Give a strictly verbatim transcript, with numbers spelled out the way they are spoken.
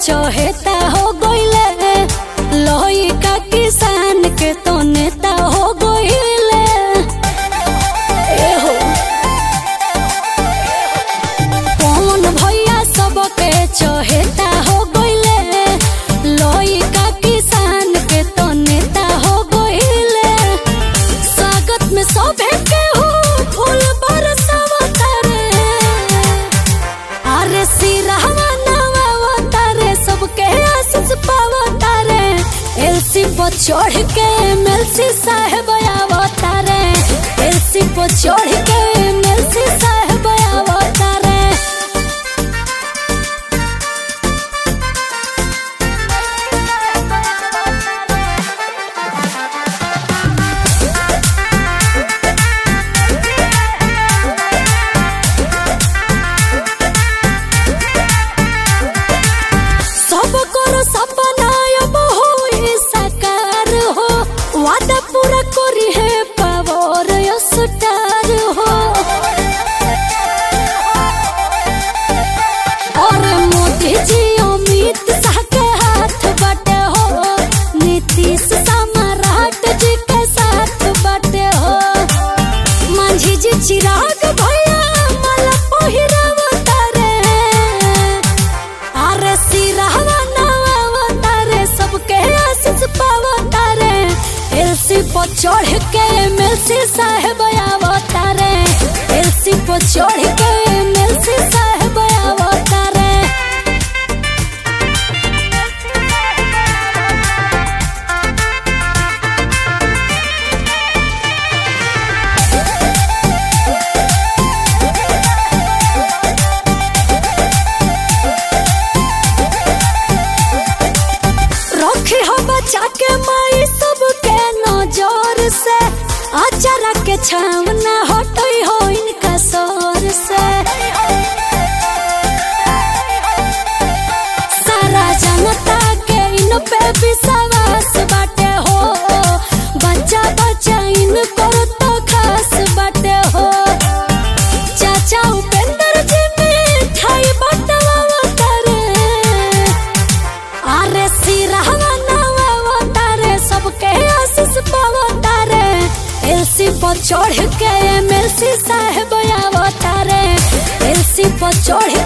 चहेता हो गइले, लोही का किसान के तो नेता हो गइले। ए हो कौन भैया सबके चहेता हो गइले, लोही का किसान के तो नेता हो गइले। स्वागत में सभे के हो फूल बरसावता रे, अरे सिरहवा नवावता रे, सबके आशीष पावता रे। एलसी पर चढ़ के एमएलसी साहब आवता रे, एलसी पर चढ़ के एमएलसी साहब आवता रे। वादा पूरा करी है पावर स्टार हो, और मोदी जी अमित शाह के हाथ बाटे हो, नीतीश सम्राट जी के साथ बाटे हो। मांझी जी चिराग भैया माला पहिरावता रे, अरे सिरहवा नवावता रे, सबके आशीष पावता रे। एलसी पर चढ़ के एमएलसी साहब आवता रे, एलसी पर चढ़ के एमएलसी साहब आवता रे। रखी हो बचा के माई सबके नजर से, अचारा के छावना हटई हो इनका सर से। सारा जनता के इन पे विश्वास बाटे हो, बच्चा बच्चा इनको तो खास बाटे हो। चाचा उपेंद्र जी मिठाई बटवावता रे, अरे सिरहवा नवावता रे, सबके आशीष पावता रे। एलसी पर चढ़ के एमएलसी साहब आवता रे, एलसी पर चढ़